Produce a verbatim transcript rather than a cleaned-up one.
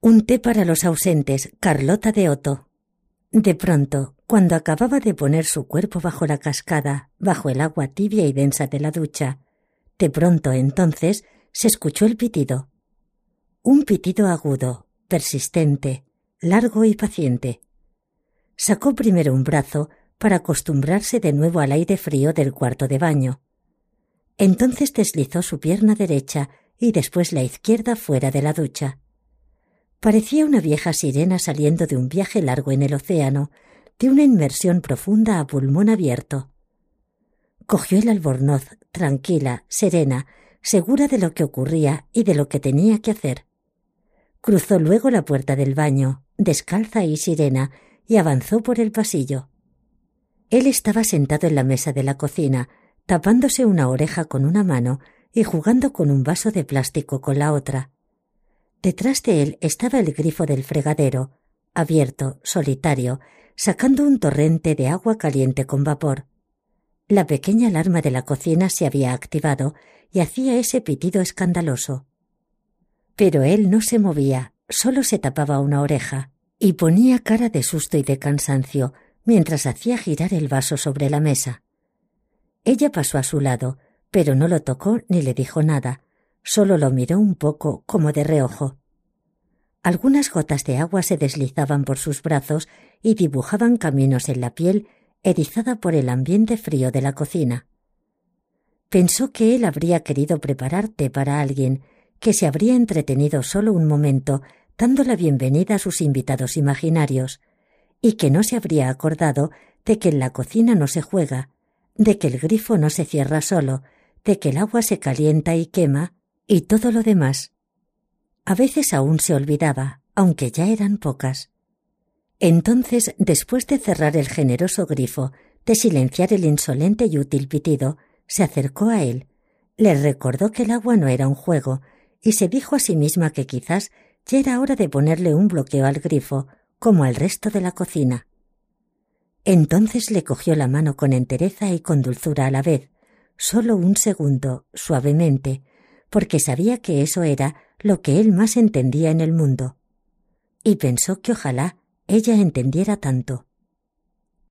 Un té para los ausentes, Carlota de Otto. De pronto, cuando acababa de poner su cuerpo bajo la cascada, bajo el agua tibia y densa de la ducha, de pronto entonces se escuchó el pitido. Un pitido agudo, persistente, largo y paciente. Sacó primero un brazo para acostumbrarse de nuevo al aire frío del cuarto de baño. Entonces deslizó su pierna derecha y después la izquierda fuera de la ducha. Parecía una vieja sirena saliendo de un viaje largo en el océano, de una inmersión profunda a pulmón abierto. Cogió el albornoz, tranquila, serena, segura de lo que ocurría y de lo que tenía que hacer. Cruzó luego la puerta del baño, descalza y serena, y avanzó por el pasillo. Él estaba sentado en la mesa de la cocina, tapándose una oreja con una mano y jugando con un vaso de plástico con la otra. Detrás de él estaba el grifo del fregadero, abierto, solitario, sacando un torrente de agua caliente con vapor. La pequeña alarma de la cocina se había activado y hacía ese pitido escandaloso. Pero él no se movía, solo se tapaba una oreja y ponía cara de susto y de cansancio mientras hacía girar el vaso sobre la mesa. Ella pasó a su lado, pero no lo tocó ni le dijo nada, solo lo miró un poco como de reojo. Algunas gotas de agua se deslizaban por sus brazos y dibujaban caminos en la piel erizada por el ambiente frío de la cocina. Pensó que él habría querido preparar té para alguien, que se habría entretenido solo un momento dando la bienvenida a sus invitados imaginarios, y que no se habría acordado de que en la cocina no se juega, de que el grifo no se cierra solo, de que el agua se calienta y quema, y todo lo demás. A veces aún se olvidaba, aunque ya eran pocas. Entonces, después de cerrar el generoso grifo, de silenciar el insolente y útil pitido, se acercó a él, le recordó que el agua no era un juego, y se dijo a sí misma que quizás ya era hora de ponerle un bloqueo al grifo, como al resto de la cocina. Entonces le cogió la mano con entereza y con dulzura a la vez, solo un segundo, suavemente, porque sabía que eso era lo que él más entendía en el mundo. Y pensó que ojalá ella entendiera tanto.